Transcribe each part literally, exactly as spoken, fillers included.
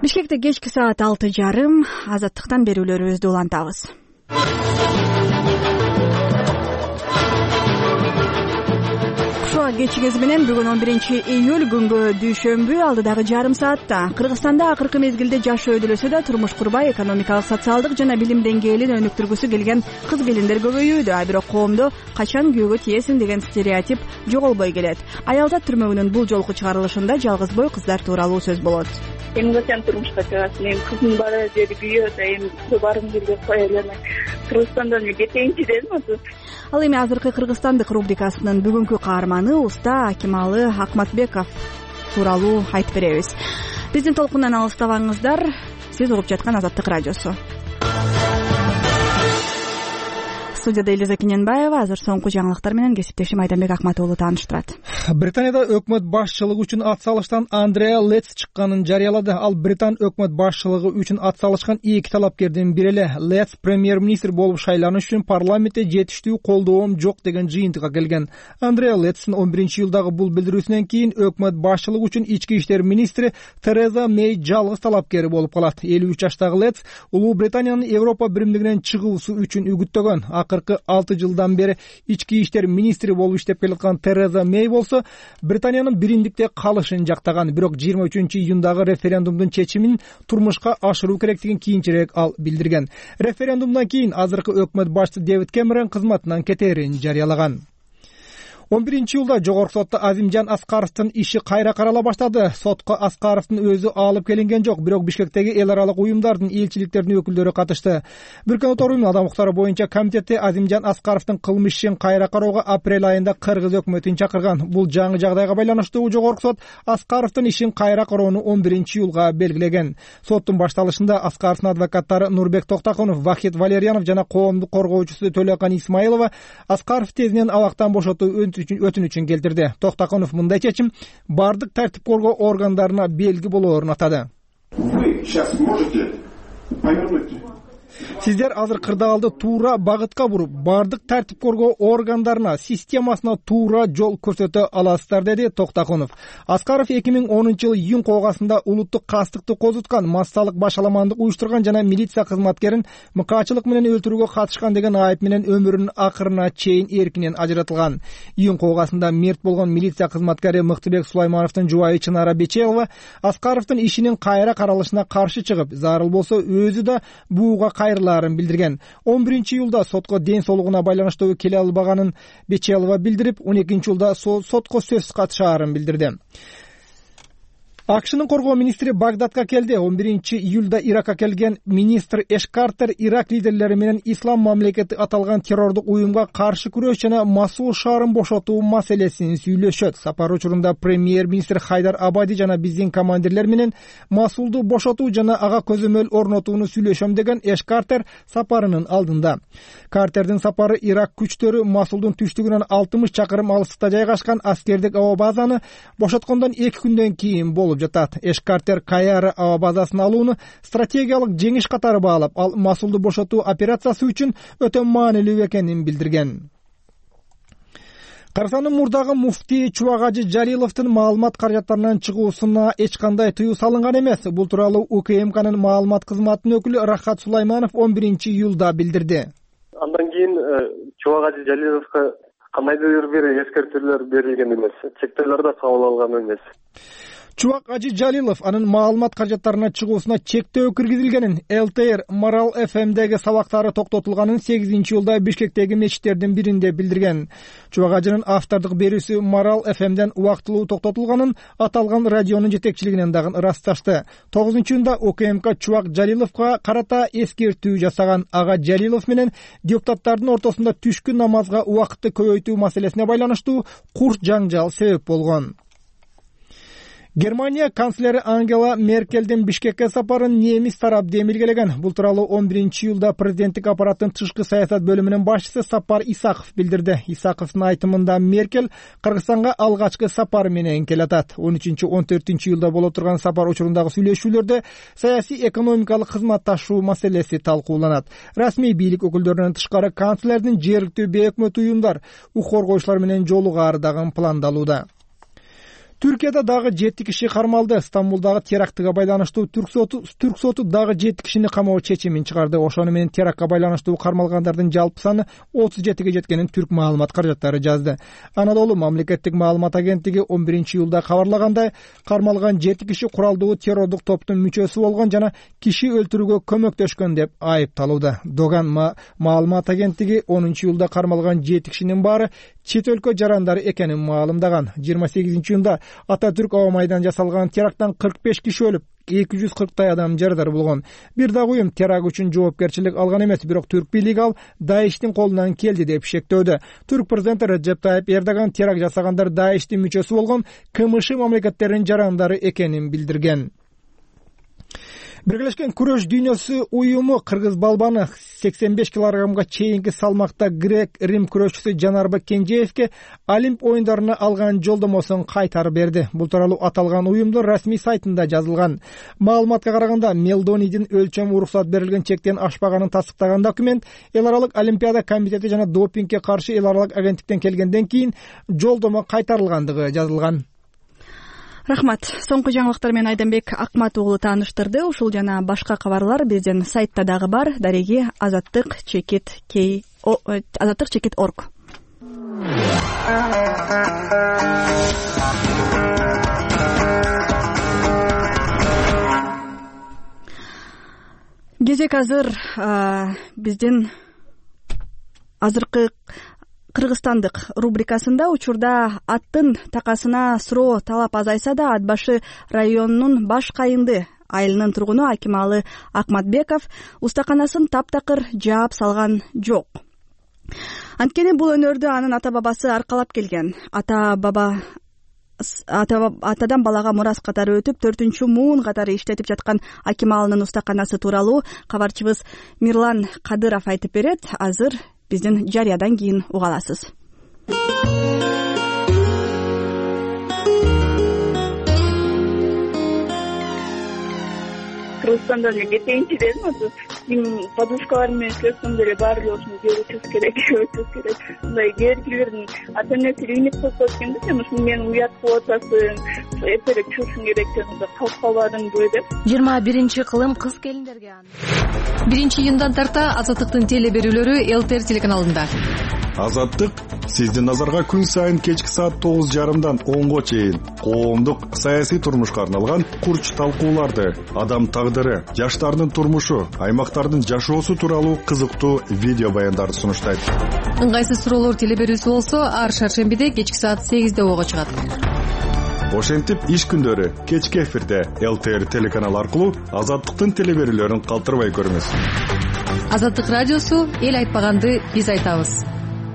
Бишкекте кечки саат алты жарым. Азаттыктан берүүлөрүбүздү улантабыз. Ушуга кечигиз менен бүгүн он биринчи июль күнгө дүйшөмбү алдыдагы жарым саатта Кыргызстанда акыркы мезгилде жашоо өдүлөсө да турмуш курбай, экономикалык, социалдык жана билим деңгээлин өнүктүргүсү келген кыз келиндер көбөйүүдө. А бирок коомдо качан күйөөгө тиесиң деген стереотип жоголбой келет. Аялзат түрмөгүнүн бул жолку чыгарылышында жалгыз бой кыздар тууралуу сөз болот. Эми качан турмушка чыгасың? Эми кызым бар, жери күйөөдө, эми барым жерге кое элем. Кыргызстандан кетейинчи дедим атып. Ал эми азыркы Кыргызстандык рубрикасынын бүгүнкү каарманы уста Акималы Акматбеков тууралуу айтып беребиз. Биздин толкундан алыстабаңыздар. Сиз угуп жаткан Азаттык радиосу. Студияда Элиза Кененбаева. Азыр соңку жаңылыктар менен кесиптешим Айданбек Акматуулу тааныштырат. Британияда өкмөт башчылыгы үчүн ат салыштан Андреа Летс чыкканын жарыялады. Ал Британ өкмөт башчылыгы үчүн ат салышкан эки талапкердин бири эле. Летс премьер-министр болуп шайланыш үчүн парламентте жетиштүү колдоом жок деген жыйынтыгга келген. Андреа Летстин он биринчи июлдагы бул билдирүүсүнөн кийин өкмөт башчылыгы үчүн ички иштер министри Тереза Мэй жалгыз талапкери болуп калат. элүү үч жаштагы Летс Улуу Британиянын Европа биримдигинен чыгуусу үчүн үгүттөгөн. Акыркы алты жылдан бери ички иштер министри болуп иштеп келаткан Тереза Мэй болсо Британиянын биримдикте калышын жактаган. Бирок жыйырма үчүнчү июндагы референдумдун чечимин турмушка ашыруу керектигин кийинчерээк ал билдирген. Референдумдан кийин азыркы өкмөт башчысы Дэвид Кэмерон кызматынан кетээрин жарыялаган. он биринчи июлда жогорку сотто Азимжан Аскаровдун иши кайра карала баштады. Сотко Аскаровдун өзү алып келинген жок, бирок Бишкектеги эл аралык уюмдардын, элчиликтердин өкүлдөрү катышты. Бириккен Улуттар уюмунун адам укуктары боюнча комитети Азимжан Аскаровдун кылмыш ишин кайра кароого апрель айында Кыргыз өкмөтүн чакырган. Бул жаңы жагдайга байланыштуу жогорку сот Аскаровдун ишин кайра кароону он биринчи июлга белгилеген. Соттун башталышында Аскаровдун адвокаттары Нурбек Токтакунов, Вахид Валерьянов жана коомдук коргоочусу Төлөкан Исмаилова Аскаров тезинен абактан бошотуу өтүнүчүн келтирди. Токтакунов мындай чечим бардык тартип коргоо органдарына белги болоорун атады. Вы сейчас можете повернуть? Сиздер азыр кырдаалды туура багытка буруп, бардык тартип коргоо органдарына, системасына туура жол көрсөтө аласыздар, деди Токтакунов. Аскаров эки миң онунчу жылы июнь коогасында улуттук кастыкты козуткан, массалык башаламандык уюштурган жана милиция кызматкерин мыкаачылык менен өлтүрүүгө катышкан деген айып менен өмүрүнүн акырына чейин эркинен ажыратылган. Июнь коогасында мерт болгон милиция кызматкери Мыктыбек Сулаймановдун жубайы Чынара Бечелова Аскаровдун ишинин кайра каралышына каршы чыгып, зарыл болсо өзү да бууга кайрылаарын билдирген. он биринчи июлда сотко ден соолугуна байланыштуу келе албаганын Бечелова билдирип, он экинчи июлда сотко сөзсүз катышаарын билдирди. АКШнын коргоо министри Багдадка келди. он биринчи июлда Иракка келген министр Эш Картер Ирак лидерлери менен Ислам мамлекети аталган террордук уюмга каршы күрөш жана Масул шаарын бошотуу маселесин сүйлөшөт. Сапар учурунда премьер-министр Хайдар Абади жана биздин командирлер менен Масулду бошотуу жана ага көзөмөл орнотууну сүйлөшөм деген Эш Картер сапарынын алдында. Картердин сапары Ирак күчтөрү Масулдун түштүгүнөн алтымыш чакырым алыстыкта жайгашкан аскердик аба базаны бошоткондон эки күндөн кийин болуп жатат. Эш Картер Каяра аба базасын алууну стратегиялык жеңиш катары баалап, ал Масулду бошотуу операциясы үчүн өтө маанилүү экенин билдирген. Кыргызстандын мурдагы муфтий Чубак Жалиловдун маалымат каражаттарынан чыгуусуна эч кандай тыюу салынган эмес. Бул тууралуу УКМКнын маалымат кызматынын өкүлү Рахат Сулайманов он биринчи июлда билдирди. Андан кийин Чубак Жалиловго кандайдыр бир эскертүүлөр берилген эмес, чектөөлөр да кабыл алган эмес. Чубак Жалилов анын маалымат каражаттарына чыгуусуна чектөө киргизилгенин, эл тэ эр Марал эф эмдеги сабактары токтотулганын сегизинчи июлда Бишкектеги мечиттердин биринде билдирген. Чубак Ажынын автордук берүүсү Марал эф эмден убактылуу токтотулганын аталган радионун жетекчилигинен дагы ырасташты. тогузунчу июнда УКМК Чубак Жалиловго карата эскертүү жасаган. Ага Жалилов менен депутаттардын ортосунда түшкү намазга убакытты көбөйтүү маселесине байланыштуу курч жаңжал себеп болгон. Германия канцлери Ангела Меркелдин Бишкекке сапарын немис тарап демилгелеген. Бул тууралуу он биринчи июлда президенттик аппараттын тышкы саясат бөлүмүнүн башчысы Сапар Исаков билдирди. Исаковдун айтымында Меркель Кыргызстанга алгачкы сапар менен келатат. он үчүнчү он төртүнчү июлда боло турган сапар учурундагы сүйлөшүүлөрдө саясий экономикалык кызматташуу маселеси талкууланат. Расмий бийлик өкүлдөрүнөн тышкары канцлердин жергиликтүү бейөкмөт уюмдар, укук коргоочулар менен жолугаары дагы пландалууда. Түркияда дагы жети киши кармалды. Стамбулдагы терактыга байланыштуу түрк соту түрк соту дагы жети кишини камоо чечимин чыгарды. Ошону менен терактка байланыштуу кармалгандардын жалпы саны отуз жетиге жеткенин Түрк маалымат каражаттары жазды. Анадолу мамлекеттик маалымат агенттиги он биринчи июлда кабарлагандай, кармалган жети киши куралдуу террордук топтун мүчөсү болгон жана киши өлтүрүүгө көмөктөшкөн деп айыпталууда. Доган маалымат агенттиги онунчу июлда кармалган жети кишинин баары чет өлкө жарандары экенин маалымдаган. жыйырма сегизинчи июнда Ататүрк аба майдан жасалган теракттан кырк беш киши өлүп, эки жүз кырктай адам жарадар болгон. Бир дагы уюм теракт үчүн жоопкерчилик алган эмес, бирок түрк бийлиги ал Даиштин колунан келди деп шектөөдө. Түрк президенти Реджеп Тайип Эрдоган теракт жасагандар Даиштин мүчөсү болгон КМШ мамлекеттеринин жарандары экенин билдирген. Биргелешкен күрөш дүйнөсү уюму кыргыз балбаны сексен беш килограммга чейинки салмакта грек Рим күрөшчүсү Жанарбек Кенжеевке Олимп оюндарына алган жолдомосун кайтарып берди. Бул тууралуу аталган уюмдун расмий сайтында жазылган. Маалыматка караганда, Мелдонидин өлчөм уруксат берилген чектен ашпаганын тастыктаган документ Эл аралык Олимпиада комитети жана допингге каршы эл аралык агенттиктен келгенден кийин жолдомо кайтарылгандыгы жазылган. Рахмат. Соңку жаңылыктар менен Айданбек Акмат уулу тааныштырды. Ушул жана башка кабарлар биздин сайтта дагы бар. Дареги азаттык чекит кей азаттык чекит орг. Кезек азыр биздин азыркы Кыргызстандык рубрикасында учурда аттын такасына суроо талап азайса да, Ат башы районунун Баш Кайынды айылынын тургуну Акималы Акматбеков устаканасын таптакыр жаап салган жок. Анткени бул өнөрдү анын ата бабасы аркалап келген. Ата баба атадан балага мурас катары өтүп, төртүнчү муун катары иштетип жаткан Акималынын устаканасы тууралуу кабарчыбыз Мирлан Кадыров айтып берет. Азыр биздин жарыядан кийин уга аласыз. Кыргызстанда жетинчиден подушкалар менен сөзсөң деле баары эле ушуну көрүшүбүз керек, өтүбүз керек. Мындай кээбиркилердин ата энеси үйнөп койсо экен да, сен ушуну менен уят кылып атасың, эртерээк чурушуң керек деп калып калбадыңбы деп. жыйырма биринчи кылым кыз келиндерге аны. биринчи июндан тарта Азаттыктын теле берүүлөрү Эл Т Р телеканалында. Азаттык сиздин назарга күн сайын кечки саат тогуз жарымдан онго чейин коомдук саясий турмушка арналган курч талкууларды, адам тагдыры, жаштардын турмушу, аймактардын жашоосу тууралуу кызыктуу видео баяндарды сунуштайт. Ыңгайсыз суроолор теле берүүсү болсо, ар шаршембиде кечки саат сегизде ого чыгат. Ошентип иш күндөрү кечки эфирде Эл Т Р телеканалы аркылуу Азаттыктын теле берүүлөрүн калтырбай көрүңүз. Азаттык радиосу, эл айтпаганды биз айтабыз.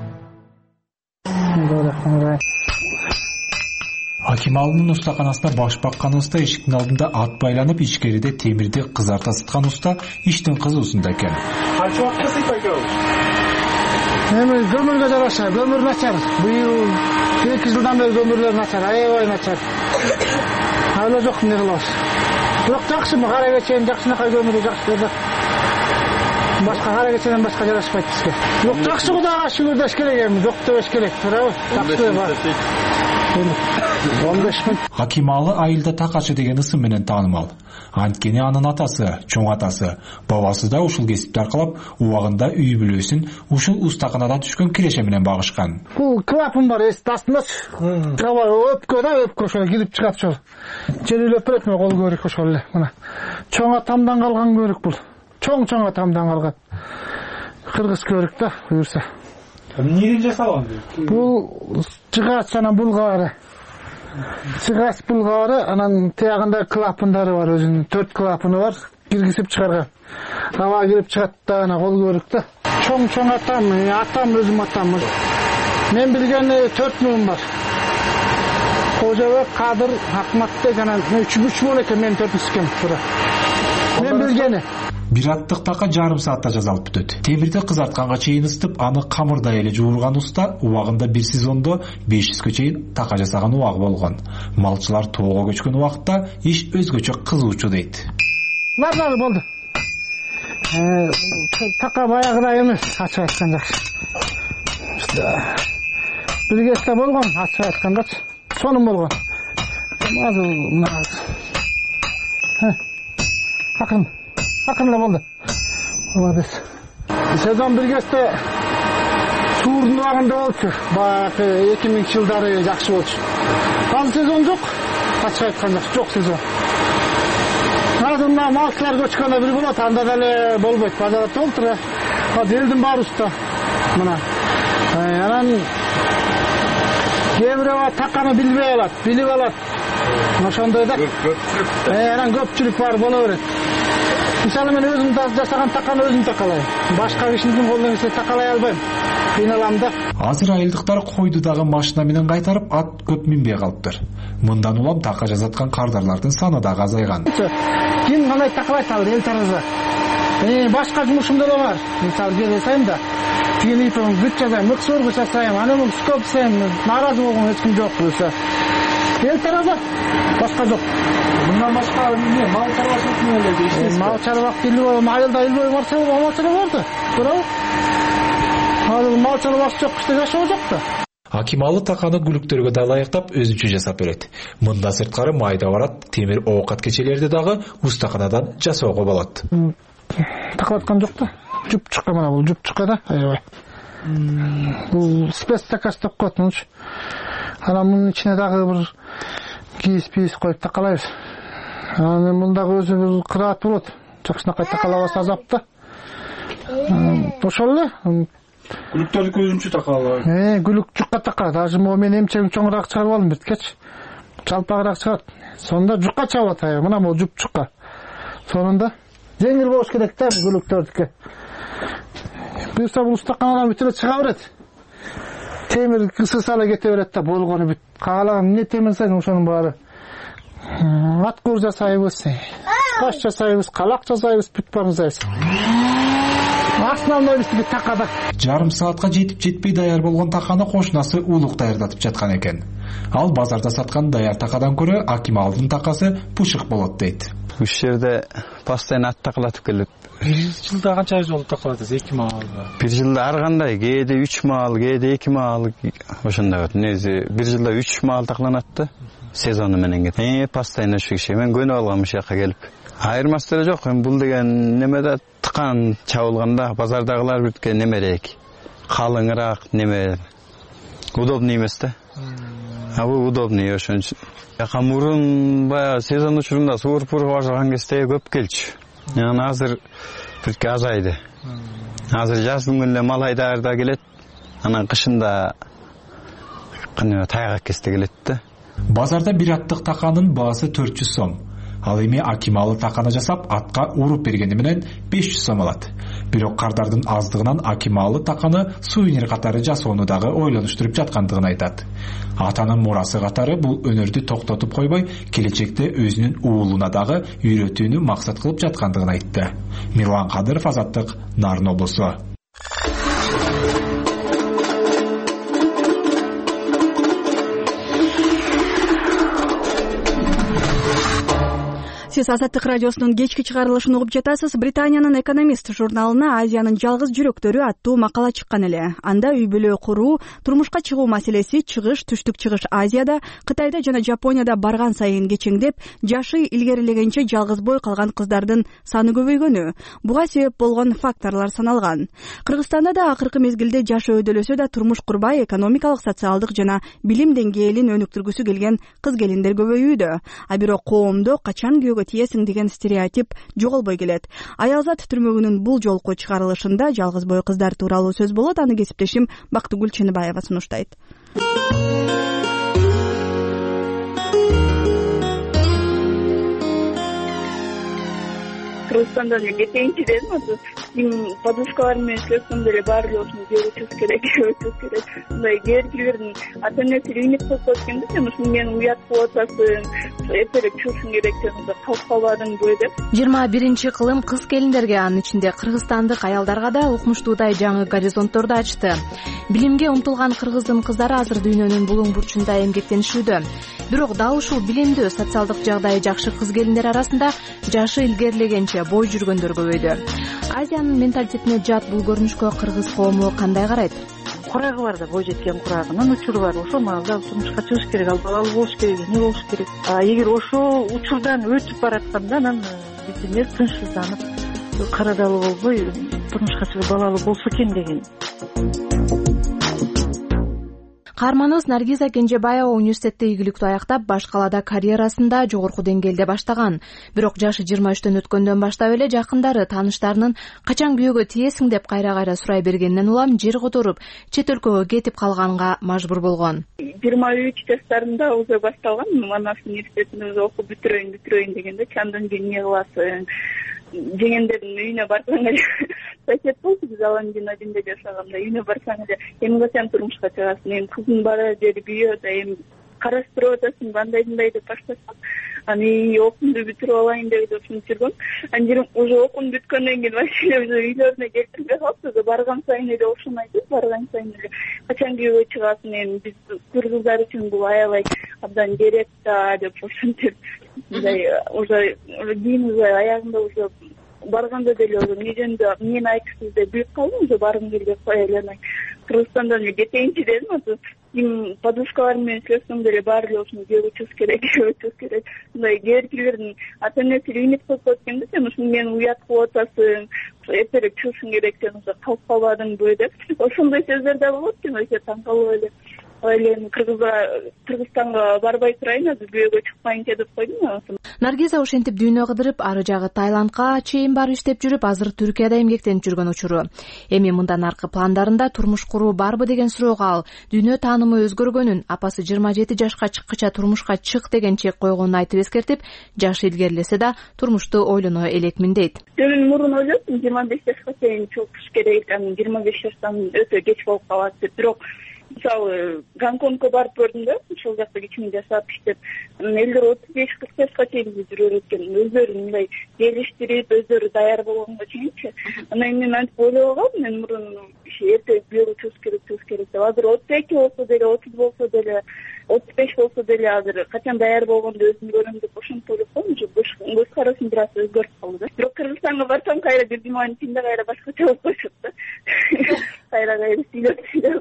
Акималынын устаканасына баш баккан уста эшиктин алдында ат байланып, ичкериде темирди кызарта сыткан уста иштин кызуусунда экен. Канча убакытта сыйпай келдиң? Эми көмүргө жараша, көмүр начар. Быйыл эки жылдан бери көмүрлөр начар, аябай начар. Ала жок эмне кылабыз. Бирок жакшымы, кара кечен жакшынакай көмүрү жакшы берди. Башка кара кеченен башка жарашпайт бизге. Жок, жакшы Кудайга шүгүр деш керек эми, жок дебеш керек, туурабы? Жакшы бар. он беш миң. Акималы айылда такачы деген ысым менен таанымал. Анткени анын атасы, чоң атасы, бабасы да ушул кесипти аркалап, убагында үй бүлөсүн ушул устаканадан түшкөн киреше менен багышкан. Бул клапан бар, эсти астындачы. Каба өпкө да, өпкө ошол кирип чыгат ошол. Жерилеп берет мен кол көрүк ошол эле. Мына. Чоң атамдан калган көрүк бул. Чоң-чоң атамдан калган. Кыргыз көрүк да, буюрса. Эмнеден жасалган? Бул жыгач жана булгары. Жыгач булгары, анан тиягында клапандары бар, өзүнүн төрт клапаны бар, киргизип чыгарган. Аба кирип чыгат да, ана кол көрүк да. Чоң-чоң атам, атам өзүм атам. Мен билген төрт муун бар. Кожобек, Кадыр, Акматбек жана үч муун экен, мен төртүнчүсү экен туура. Мен билгени. Бир аттык така жарым саатта жасалып бүтөт. Темирди кызартканга чейин ысытып, аны камырдай эле жуурган уста убагында бир сезондо беш жүзгө чейин така жасаган убагы болгон. Малчылар тоого көчкөн убакта иш өзгөчө кызуучу дейт. Нормально болду. Э, така баягыдай эмес, ачык айтканда. Бир кезде болгон, ачык айткандачы. Сонун болгон. азыр мына акырын акырын эле болду. Молодец. Сезон бир кезде суурдун убагында болчу. Баягы эки миңинчи жылдары жакшы болчу. Ал сезон жок. Ачык айтканда жок сезон. Азыр мына малчылар көчкөндө бир болот, анда деле болбойт. Базарда толтура. Азыр элдин баары уста. Мына. Анан кээ бирөө таканы билбей алат, билип алат. Ошондой да. Э, анан көпчүлүк бар боло берет. Мисалы мен өзүм жасаган таканы өзүм такалайм. Башка кишинин колунан келсе такалай албайм. Кыйналам да. Азыр айылдыктар койду дагы машина менен кайтарып, ат көп минбей калыптыр. Мындан улам така жазаткан кардарлардын саны дагы азайган. Ким кандай такалай салды эл тараза. Э, башка жумушум деле бар. Мисалы бир жасайм да. Филиппин бүт жазайм, мыксур жасайм, анан стоп сен нааразы болгон эч ким жок болсо. Эл тараза башка жок. Мындан башка эмне, мал чарбачылык менен иштейсиз? Мал чарбак деле айылда элбой барса, мал чарба барды. Туурабы? Азыр мал чарбак жок, иште жашоо жок да. Акималы таканы күлүктөргө да ылайыктап өзүнчө жасап берет. Мында сырткары майда барат, темир оокат кечелерди дагы устаканадан жасоого болот. Такаткан жок да. Жуп чыкка мына бул жуп чыкка да. Аябай. Бул спецзаказ деп коет мунчу. Анан мунун ичине дагы бир кийиз-пийиз коюп такалайбыз. Анан мундагы өзү бир кыраат болот. Жакшынакай такалабаса азап да. Ошол эле. Күлүктөрдү өзүнчө такалабайбы? Э, күлүк жукка така. Даже мен эмчегин чоңураак чыгарып алдым биткечи. Жалпагыраак чыгат. Сонда жукка чабып атайбы. Мына бул жуп чукка. Сонунда жеңил болуш керек да күлүктөрдүкү. Буюрса бул устаканадан бүтүп чыга берет. Темир кысылса эле кете берет да, болгону бүт. Каалаган эмне темир сайын ошонун баары. Аткур жасайбыз, каш жасайбыз, калак жасайбыз, бүт баарын жасайбыз. Основной бизди такада. Жарым саатка жетип жетпей даяр болгон таканы кошунасы улук даярдатып жаткан экен. Ал базарда саткан даяр такадан көрө Акималдын такасы пушук болот дейт. Үч жерде постоянно ат такалатып келип. Бир жылда канча жолу такалатасыз? эки маал. Бир жылда ар кандай, кээде үч маал, кээде эки маал ошондой болот. Неси бир жылда үч маал такаланат да. Сезону менен кет. Э, постоянно ушу киши. Мен көнүп алгам ушул жака келип. Айырмасы деле жок. Бул деген немеде тыкан чабылганда базардагылар бүтке немерээк. Калыңыраак неме. Удобный эмес да. А бул удобный ошон үчүн. Яка мурун баягы сезон учурунда суур-пур башлаган кезде көп келчү. Анан азыр бүтке азайды. Азыр жаздын күнүнө мал айдаарда келет. Анан кышында кане тайгак кезде келет да. Базарда бир аттык таканын баасы төрт жүз сом. Ал эми Акималы таканы жасап атка уруп бергени менен беш жүз сом алат. Бирок кардардын аздыгынан Акималы таканы сувенир катары жасоону дагы ойлонуштуруп жаткандыгын айтат. Атанын мурасы катары бул өнөрдү токтотуп койбой, келечекте өзүнүн уулуна дагы үйрөтүүнү максат кылып жаткандыгын айтты. Мирлан Кадыров, Азаттык, Нарын облусу. Сиз Азаттык радиосунун кечки чыгарылышын угуп жатасыз. Британиянын Экономист журналына Азиянын жалгыз жүрөктөрү аттуу макала чыккан эле. Анда үй бүлө куруу, турмушка чыгуу маселеси чыгыш, түштүк чыгыш Азияда, Кытайда жана Жапонияда барган сайын кечеңдеп, жашы илгерилегенче жалгыз бой калган кыздардын саны көбөйгөнү. Буга себеп болгон факторлор саналган. Кыргызстанда да акыркы мезгилде жашы өдөлөсө да турмуш курбай, экономикалык, социалдык жана билим деңгээлин өнүктүргүсү келген кыз келиндер көбөйүүдө. А бирок коомдо качан күйөөгө тиесиң деген стереотип жоголбой келет. Аялзат түрмөгүнүн бул жолку чыгарылышында жалгыз бой кыздар тууралуу сөз болот. Аны кесиптешим Бактыгүл Чыныбаева сунуштайт. Кыргызстанда кетейинчи дедим, азыр ким подушкалар менен сөзсөм деле баары эле ушуну жебечүбүз керек, жебечүбүз керек. Мындай кээ бирбирин ата энеси үйнөп коюп койгон да, сен ушуну менен уят кылып атасың, эртерээк чыгышың керек деп калып калбадыңбы деп. жыйырма биринчи кылым кыз келиндерге, анын ичинде кыргызстандык аялдарга да укмуштуудай жаңы горизонтторду ачты. Билимге умтулган кыргыздын кыздары азыр дүйнөнүн булуң бурчунда эмгектенишүүдө. Бирок дал ушул билимдүү, социалдык жагдайы жакшы кыз келиндер арасында жашы илгерилегенче бой жүргөндөр көбөйдү. Азиянын менталитетине жат бул көрүнүшкө кыргыз коому кандай карайт? курагы бар да, бой жеткен курагынын учуру бар. Ошол маалда турмушка чыгыш керек, ал балалуу болуш керек, эмне болуш керек. Эгер ошол учурдан өтүп баратканда анан биздин эл тынчсызданып, карадалуу болбой турмушка чыгып балалуу болсо экен деген. Каарманыбыз Наргиза Кенжебаева университетте ийгиликтүү аяктап, баш калаада карьерасында жогорку деңгээлде баштаган. Бирок жашы жыйырма үчтөн өткөндөн баштап эле жакындары, тааныштарынын качан күйөөгө тиесиң деп кайра-кайра сурай бергенинен улам жер которуп, чет өлкөгө кетип калганга мажбур болгон. жыйырма үч жаштарымда уже башталган, Манас университетинде окуп бүтүрөйүн бүтүрөйүн дегенде чандан кийин эмне кыласың? Жеңендердин үйүнө барсаң эле сосед болчу, биз Аландин адинде жашаганда үйүнө барсаң эле эми сен турмушка чыгасың, эми кызың бар жери бүйөдө, эми караштырып атасың, кандай мындай деп баштасаң, аны окуумду бүтүрүп алайын деп ушинтип жүргөм. Анан уже окуум бүткөндөн кийин вообще уже үйлөрүнө келтирбей калыптыр. Барган сайын эле ошону айтып, барган сайын эле качан күйөөгө чыгасың, эми биз кыргыздар үчүн бул аябай абдан керек да деп ушинтип мындай уже кийин уже аягында уже барганда деле уже эмне жөнүндө эмнени айтышты деп билип калдым, уже баргым келбей кое эле. Кыргызстандан кетейинчи дедим, атып ким подружкалар менен сүйлөшсөм деле баары эле ушуну күйөөгө чыгыш керек, күйөөгө чыгыш керек. Мындай кээ биркилердин ата энеси ренжип коюп экен да, сен ушуну мени уят кылып атасың, эртерээк чыгышың керек, сен уже калып калбадыңбы деп. Ошондой сөздөр да болот экен, вообще таң калып эле. Эле Кыргызга Кыргызстанга барбай турайын, азыр күйөөгө чыкпайынчы деп койдум. Наргиза ошентип дүйнө кыдырып, ары жагы Таиландка чейин барып иштеп жүрүп, азыр Түркияда эмгектенип жүргөн учуру. Эми мындан аркы пландарында турмуш куруу барбы деген суроого ал дүйнө таанымы өзгөргөнүн, апасы жыйырма жети жашка чыккыча турмушка чык деген чек койгонун айтып эскертип, жашы илгерилесе да турмушту ойлоно элекмин дейт. Мен мурун ойлоптум, жыйырма беш жашка чейин чыгыш керек, анан жыйырма беш жаштан өтө кеч болуп калат деп. Бирок мисалы Гонконгко барып көрдүм да, ошол жакта кичине жашап иштеп, элдер отуз беш кырк жашка чейин жүрөр экен, өздөрү мындай келиштирип, өздөрү даяр болгонго чейинчи. Анан мен антип ойлой калдым, мен мурун эрте күйөөгө чыгыш керек, чыгыш керек деп. Азыр отуз эки болсо деле, отуз болсо деле, отуз беш болсо деле азыр качан даяр болгонду өзүм көрөм деп ошентип ойлоп калдым. Көз карашым бир аз өзгөрүп калды да. Бирок Кыргызстанга барсам кайра бир диманын ичинде кайра башкача болуп коюшат да. Кайра кайра сүйлөп сүйлөп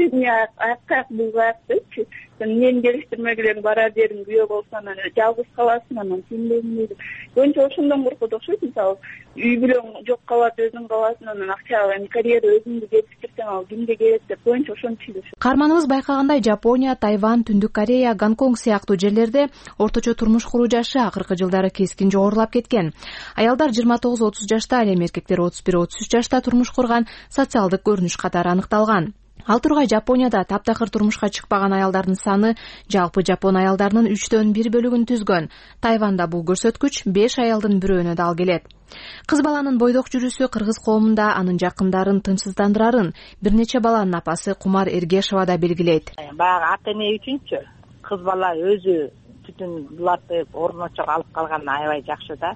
аяк булгак депчи. Сен эмнени келиштирмегилериң, бара бериң, күйөө болсоң анан жалгыз каласың, анан тиндегиңди деп. Көбүнчө ошондон коркот окшойт. Мисалы үй бүлөң жок калат, өзүң каласың, анан акча, эми карьера өзүңдү жетиштирсең ал кимге керек деп көбүнчө ошентип сүйлөшөт. Каарманыбыз байкагандай, Жапония, Тайвань, Түндүк Корея, Гонконг сыяктуу жерлерде орточо турмуш куруу жашы акыркы жылдары кескин жогорулап кеткен. Аялдар жыйырма тогуз отуз жашта, ал эми эркектер отуз бир отуз үч жашта турмуш курган социалдык көрүнүш катары аныкталган. Ал тургай Жапонияда таптакыр турмушка чыкпаган аялдардын саны жалпы жапон аялдарынын үчтөн бир бөлүгүн түзгөн. Тайванда бул көрсөткүч беш аялдын бирөөнө дал келет. Кыз баланын бойдок жүрүсү кыргыз коомунда анын жакындарын тынчсыздандырарын бир нече баланын апасы Кумар Эргешова да белгилейт. Баягы ата эне үчүнчү кыз бала өзү түтүн булатып, орночо алып калган аябай жакшы да.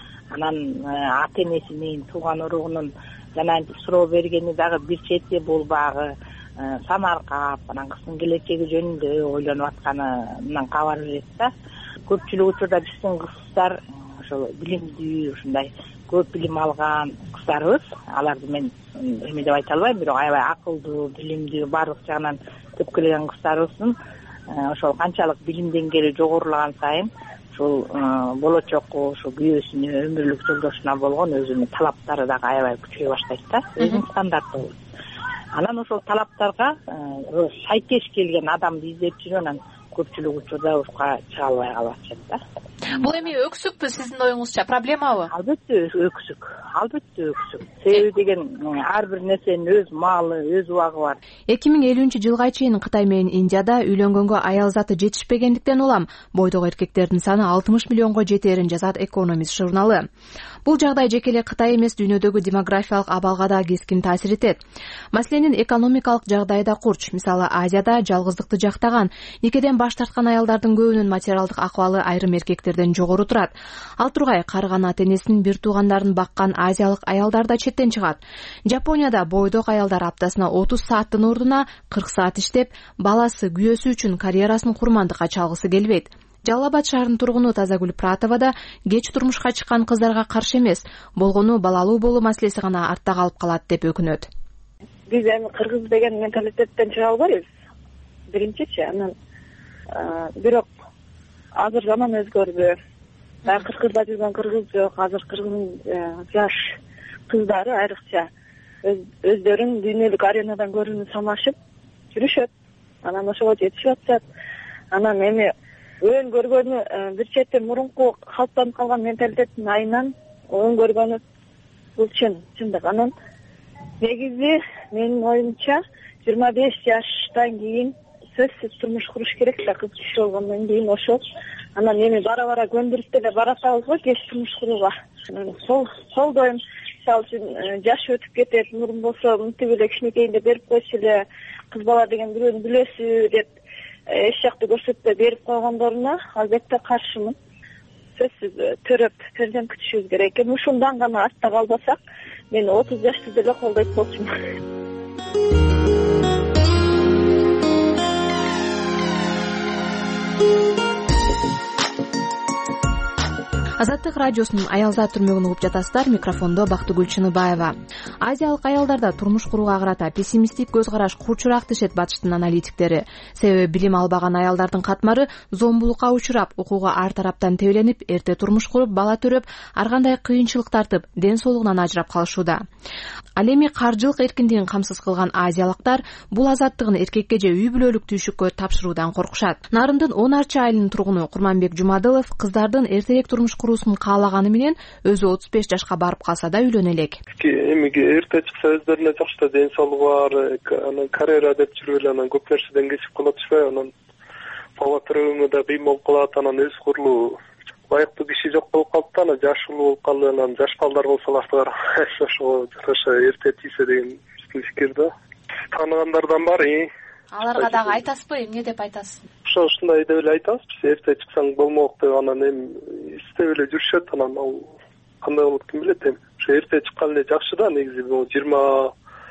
Анан ата энесинин, тууган уругунун жана суроо бергени дагы бир чети болбагы, самаркап, анан кыздын келечеги жөнүндө ойлонуп атканынан кабар берет да. Көпчүлүк учурда биздин кыздар ошол билимдүү, ушундай көп билим алган кыздарыбыз. Аларды мен эме деп айта албайм, бирок аябай акылдуу, билимдүү, баардык жагынан төпкөлөгөн кыздарыбыздын ошол канчалык билим деңгээли жогорулаган сайын ушул болочокко, ошол күйөөсүнө, өмүрлүк жолдошуна болгон өзүнүн талаптары дагы аябай күчөй баштайт да. Өзүнүн стандарты болот. Анан ошол талаптарга шайкеш келген адамды издеп жүрүп, анан көпчүлүк учурда ушка чыга албай калып атышат да. Бул эми өксүкпү сиздин оюңузча, проблемабы? Албетте өксүк, албетте өксүк. Себеби деген ар бир нерсенин өз маалы, өз убагы бар. эки миң элүүнчү жылга чейин Кытай менен Индияда үйлөнгөнгө аял заты жетишпегендиктен улам бойдок эркектердин саны алтымыш миллионго жетээрин жазат Economist журналы. Бул жагдай жеке эле Кытай эмес, дүйнөдөгү демографиялык абалга да кескин таасир этет. Маселенин экономикалык жагдайы да курч. Мисалы, Азияда жалгыздыкты жактаган, никеден баш тарткан аялдардын көбүнүн материалдык акыбалы айрым эркектерден жогору турат. Ал тургай карыган ата энесинин бир туугандарын баккан азиялык аялдар да четтен чыгат. Жапонияда бойдок аялдар аптасына отуз сааттын ордуна кырк саат иштеп, баласы, күйөөсү үчүн карьерасын курмандыкка чалгысы келбейт. Жалал Абад шаарынын тургуну Тазагүл Пратова да кеч турмушка чыккан кыздарга каршы эмес, болгону балалуу болуу маселеси гана артта калып калат деп өкүнөт. биз эми кыргыз деген менталитеттен чыга албайбыз биринчичи. Анан бирок азыр заман өзгөрдү. Баягы кыркырда жүргөн кыргыз жок. Азыр кыргыздын жаш кыздары айрыкча өздөрүн дүйнөлүк аренадан көрүүнү самашып жүрүшөт. Анан ошого жетишип атышат. Анан эми өн көргөнү бир чети мурунку калыптанып калган менталитеттин айынан өн көргөнү бул чын, чындык. Анан негизи менин оюмча жыйырма беш жаштан кийин сөзсүз турмуш куруш керек да, кыз киши болгондон кийин ошол. Анан эми бара-бара көндүрүп деле баратабыз го кеч турмуш курууга. Сол колдойм. Мисалы үчүн жаш өтүп кетет, мурун болсо мынтип эле кичинекейинде берип койчу эле, кыз бала деген бирөөнү билесиз деп эч жакты көрсөтпөй берип койгондоруна албетте каршымын. Сөзсүз төрөп перзент күтүшүбүз керек экен. Ушундан гана артта калбасак, мен отуз жашты деле колдойт болчумун. Азаттык радиосунун Аялзат түрмөгүн угуп жатасыздар. Микрофондо Бактыгүл Чыныбаева. Азиялык аялдарда турмуш курууга карата пессимисттик көз караш курчураак дешет батыштын аналитиктери. Себеби билим албаган аялдардын катмары зомбулукка учурап, укугу ар тараптан тебеленип, эрте турмуш куруп, бала төрөп, ар кандай кыйынчылык тартып, ден соолугунан ажырап калышууда. Ал эми каржылык эркиндигин камсыз кылган азиялыктар бул азаттыгын эркекке же үй бүлөлүк түйшүккө тапшыруудан коркушат. Нарындын он арчы айылынын тургуну Курманбек Жумадылов кыздардын эртерээк турмуш куруусун каалаганы менен өзү отуз беш жашка барып калса да үйлөнө элек. Эми эрте чыкса өздөрүнө жакшы да ден соолугу бар, анан карьера деп жүрүп эле анан көп нерседен кечип калып атышпайбы, анан бала төрөөгө да кыйын болуп калат, анан өз курулуу лайыктуу киши жок болуп калыптыр, анан жаш улуу болуп калды, анан жаш балдар болсо аларды карабай ошого жараша эрте тийсе деген фикир да. Тааныгандардан бар. Аларга дагы айтасызбы, эмне деп айтасыз? Ошо ушундай деп эле айтабыз, биз эрте чыксаң болмок деп, анан эми истеп эле жүрүшөт, анан ал кандай болот ким билет эми. Ошо эрте чыккан эле жакшы да, негизи бул жыйырма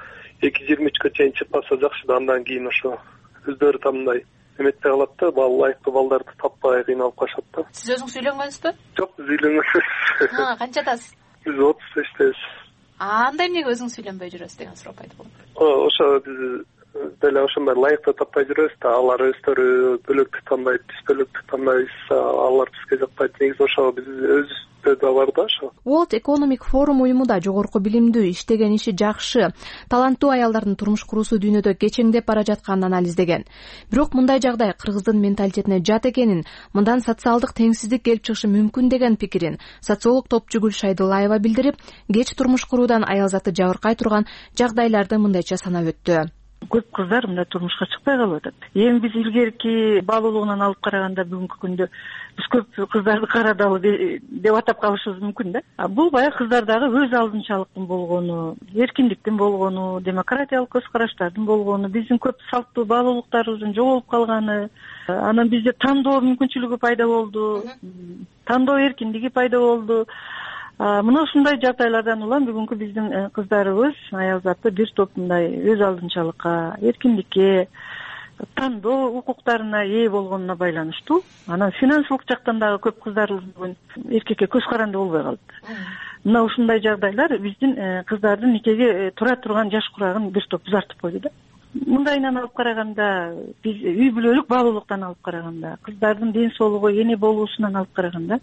эки жыйырма үчкө чейин чыкпаса жакшы да, андан кийин ошо өздөрү да мындай эметпей калат да, бал лайыктуу балдарды таппай кыйналып калышат да. Сиз өзүңүз үйлөнгөнсүзбү? Жок, биз үйлөнгөнбүз. Ha, канчадасыз? Биз отуз бештебиз. А, андай эмнеге өзүңүз үйлөнбөй жүрөсүз деген суроо пайда болду. Ошо биз деле ошондой лайыктуу таппай жүрөбүз да, алар өздөрү бөлөктүк танбайт, биз бөлөктүк танбайбыз, алар бизге жакпайт. Негизи ошо биз өзүбүздө да бар да ошо. World Economic Forum уюму да жогорку билимдүү, иштеген иши жакшы, таланттуу аялдардын турмуш куруусу дүйнөдө кечеңдеп бара жатканын анализдеген. Бирок мындай жагдай кыргыздын менталитетине жат экенин, мындан социалдык теңсиздик келип чыгышы мүмкүн деген пикирин социолог Топчугүл Шайдуллаева билдирип, кеч турмуш куруудан аялзаты жабыркай турган жагдайларды мындайча санап өттү. Көп кыздар мындай турмушка чыкпай калып атат. Эми биз илгерки баалуулугунан алып караганда бүгүнкү күндө биз көп кыздарды кара далы деп атап калышыбыз мүмкүн да. А бул баягы кыздардагы өз алдынчалыктын болгону, эркиндиктин болгону, демократиялык көз караштардын болгону, биздин көп салттуу баалуулуктарыбыздын жоголуп калганы, анан бизде тандоо мүмкүнчүлүгү пайда болду, тандоо эркиндиги пайда болду. Мына ушундай жагдайлардан улам бүгүнкү биздин кыздарыбыз аялзаты бир топ мындай өз алдынчалыкка, эркиндикке, тандоо укуктарына ээ болгонуна байланыштуу. Анан финансылык жактан дагы көп кыздарыбыз бүгүн эркекке көз каранды болбой калды. Мына ушундай жагдайлар биздин кыздардын никеге тура турган жаш курагын бир топ узартып койду да. Мындайынан алып караганда, биз үй бүлөлүк баалуулуктан алып караганда, кыздардын ден соолугу, эне болуусунан алып караганда,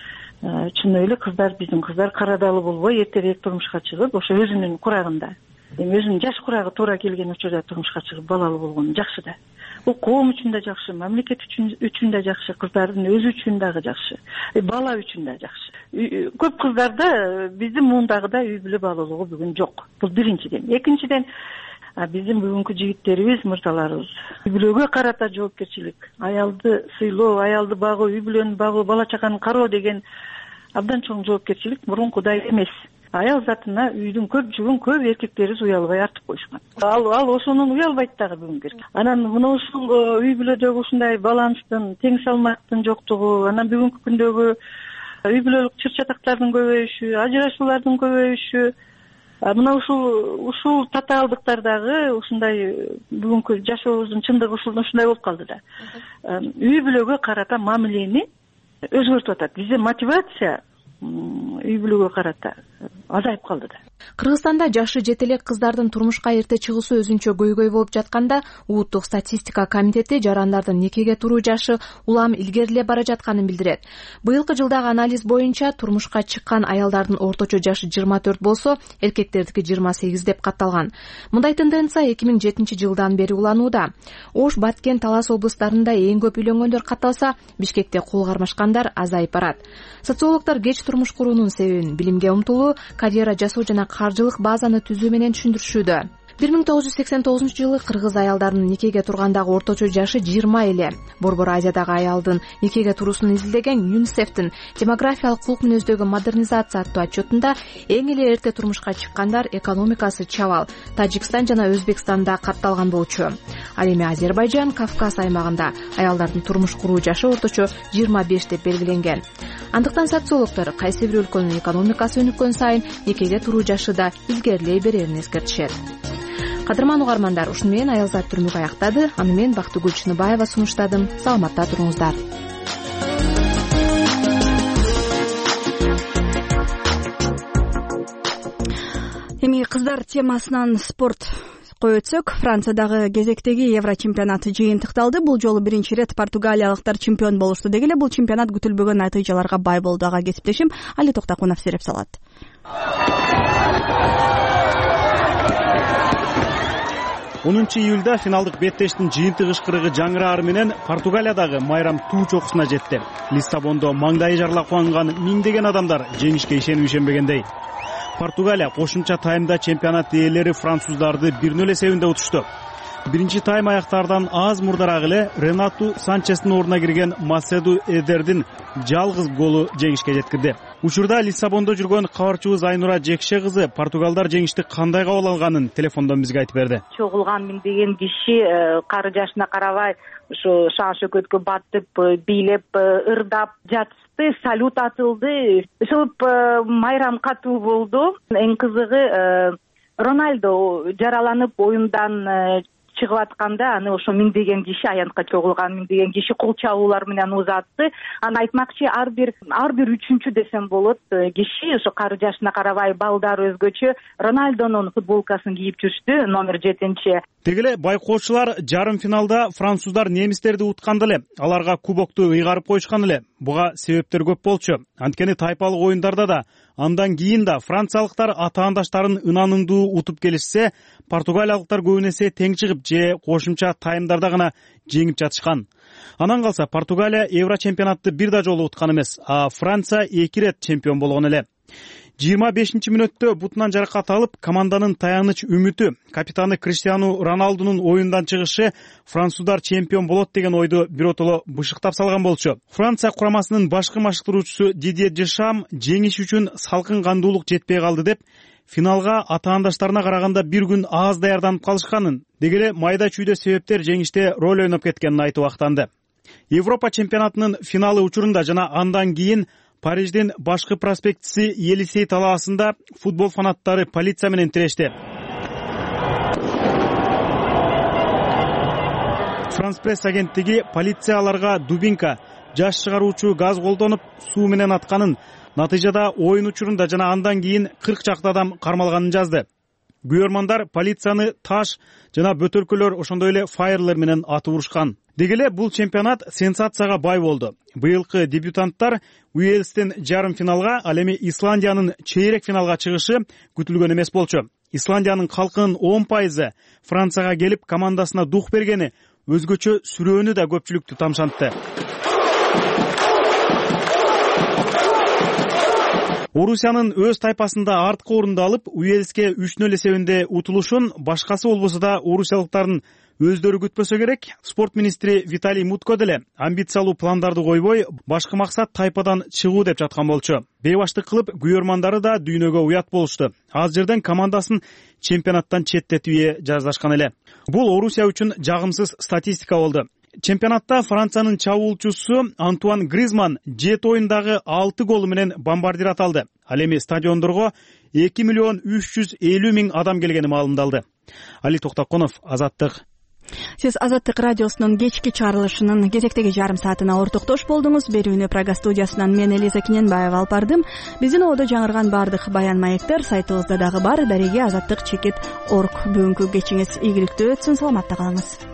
чын эле кыздар, биздин кыздар карадалы болбой эртерээк турмушка чыгып, ошо өзүнүн курагында, эми өзүнүн жаш курагы туура келген учурда турмушка чыгып балалуу болгону жакшы да. Бул коом үчүн да жакшы, мамлекет үчүн да жакшы, кыздардын өзү үчүн дагы жакшы, бала үчүн да жакшы. Көп кыздарда биздин муундагыдай үй бүлө баалуулугу бүгүн жок. Бул биринчиден. Экинчиден, биздин бүгүнкү жигиттерибиз, мырзаларыбыз үй бүлөгө карата жоопкерчилик, аялды сыйлоо, аялды багуу, үй бүлөнү багуу, бала чаканы кароо деген абдан чоң жоопкерчилик мурункудай эмес. Аял затына үйдүн көп жүгүн көп эркектерибиз уялбай артып коюшкан. Ал ал ошонун уялбайт дагы бүгүнкү. Анан мына ушул үй бүлөдөгү ушундай баланстын, тең салмактын жоктугу, анан бүгүнкү күндөгү үй бүлөлүк чыр-чатактардын көбөйүшү, ажырашуулардын көбөйүшү, мына ушул ушул татаалдыктар дагы ушундай бүгүнкү жашообуздун чындыгы ушундай болуп калды да. Үй бүлөгө карата мамилени өзгөртүп атат. Бизде мотивация үй бүлөгө карата азайып калды да. Кыргызстанда жашы жете элек кыздардын турмушка эрте чыгуусу өзүнчө көйгөй болуп жатканда улуттук статистика комитети жарандардын никеге туруу жашы улам илгерилеп бара жатканын билдирет. Быйылкы жылдагы анализ боюнча турмушка чыккан аялдардын орточо жашы жыйырма төрт болсо, эркектердики жыйырма сегиз деп катталган. Мындай тенденция эки миң жетинчи жылдан бери уланууда. Ош, Баткен, Талас облустарында эң көп үйлөнгөндөр катталса, Бишкекте кол кармашкандар азайып барат. Социологдор кеч турмуш куруунун себебин билимге умтулуу, карьера жасоо жана каржылык базаны түзүү менен түшүндүрүшүүдө. бир миң тогуз жүз сексен тогузунчу жылы кыргыз аялдарынын никеге тургандагы орточо жашы жыйырма эле. Борбор Азиядагы аялдын никеге туруусун изилдеген ЮНИСЕФтин демографиялык кулк мүнөздөгү модернизация аттуу отчетунда эң эле эрте турмушка чыккандар экономикасы чабал Тажикстан жана Өзбекстанда катталган болчу. Ал эми Азербайжан, Кавказ аймагында аялдардын турмуш куруу жашы орточо жыйырма беш деп белгиленген. Андыктан социологдор кайсы бир өлкөнүн экономикасы өнүккөн сайын никеге туруу жашы да илгерилей берерин эскертишет. Кадырман угармандар, ушуну менен Аялзат түрмүк аяктады. Аны мен Бактыгүл Чыныбаева сунуштадым. Саламатта туруңуздар. Эми кыздар темасынан спорт кое өтсөк, Франциядагы кезектеги Евро чемпионаты жыйынтыкталды. Бул жолу биринчи ирет португалиялыктар чемпион болушту. Деги эле бул чемпионат күтүлбөгөн натыйжаларга бай болду. Ага кесиптешим Али Токтакунов сереп салат. онунчу июлда финалдык беттештин жыйынтык ышкырыгы жаңыраары менен Португалиядагы майрам туу чокусуна жетти. Лиссабондо маңдайы жарыла кубанган миңдеген адамдар жеңишке ишенип ишенбегендей. Португалия кошумча таймда чемпионат ээлери француздарды бир нөл эсебинде утушту. Биринчи тайм аяктардан аз мурдараак эле Ренату Санчестин ордуна кирген Маседу Эдердин жалгыз голу жеңишке жеткирди. Учурда Лиссабондо жүргөн кабарчыбыз Айнура Жекше кызы Португалдар жеңишти кандай кабыл алганын телефондон бизге айтып берди. Чогулган миңдеген киши кары жашына карабай ушу шаш өкөткө батып, бийлеп, ырдап жатышты, салют атылды. Ушул майрам катуу болду. Эң кызыгы Роналдо жараланып оюндан чыгып атканда аны ошо миңдеген киши, аянтка чогулган миңдеген киши кол чабуулар менен узатты. Аны айтмакчы, ар бир ар бир үчүнчү десем болот киши ошо кары жашына карабай балдары өзгөчө Роналдонун футболкасын кийип жүрүштү, номер жетинчи. Деги эле байкоочулар жарым финалда француздар немистерди утканды эле, аларга кубокту ыйгарып коюшкан эле. Буга себептер көп болчу. Анткени тайпалык оюндарда да, андан кийин да франциялыктар атаандаштарын ынанымдуу утуп келишсе, португалиялыктар көбүн эсе тең чыгып же кошумча таймдарда гана жеңип жатышкан. Анан калса Португалия Евро чемпионатты бир да жолу уткан эмес, а Франция эки ирет чемпион болгон эле. жыйырма бешинчи мүнөттө бутунан жаракат алып, команданын таяныч үмүтү, капитаны Криштиану Роналдунун оюндан чыгышы француздар чемпион болот деген ойду биротоло бышыктап салган болчу. Франция курамасынын башкы машыктыруучусу Дидье Дешам жеңиш үчүн салкын кандуулук жетпей калды деп, финалга атаандаштарына караганда бир күн аз даярданып калышканын, деги эле майда чүйдө себептер жеңиште роль ойноп кеткенин айтып актанды. Европа чемпионатынын финалы учурунда жана андан кийин Париждин башкы проспектиси Елисей талаасында футбол фанаттары полиция менен тирешти. Франс пресс агенттиги полиция аларга дубинка, жаш чыгаруучу газ колдонуп суу менен атканын, натыйжада оюн учурунда жана андан кийин кырк чакты адам кармалганын жазды. Күйөрмандар полицияны таш жана бөтөлкөлөр, ошондой эле файрлер менен атып урушкан. Деги эле бул чемпионат сенсацияга бай болду. Быйылкы дебютанттар Уэльстен жарым финалга, ал эми Исландиянын чейрек финалга чыгышы күтүлгөн эмес болчу. Исландиянын калкынын он пайызы Францияга келип командасына дух бергени өзгөчө сүрөөнү да көпчүлүктү тамшантты. Орусиянын өз тайпасында арткы орунду алып, Уэльске үч нөл эсебинде утулушун башкасы болбосо да орусиялыктардын өздөрү күтпөсө керек. Спорт министри Виталий Мутко деле амбициялуу пландарды койбой, башкы максат тайпадан чыгуу деп жаткан болчу. Бейбаштык кылып, күйөрмандары да дүйнөгө уят болушту. Аз жерден командасын чемпионаттан четтетүүгө жаздашкан эле. Бул Орусия үчүн жагымсыз статистика болду. Чемпионатта Франциянын чабуулчусу Антуан Гризман жети оюндагы алты голу менен бомбардир аталды. Ал эми стадиондорго эки миллион үч жүз элүү миң адам келгени маалымдалды. Али Токтакунов, Азаттык. сиз Азаттык радиосунун кечки чыгарылышынын кезектеги жарым саатына ортоктош болдуңуз. Берүүнү Прага студиясынан мен Элиза Кененбаева алып бардым. Биздин одо жаңырган баардык баян маектер сайтыбызда дагы бар. Дареге азаттык чекит орг. Бүгүнкү кечиңиз ийгиликтүү өтсүн. Саламатта калыңыз.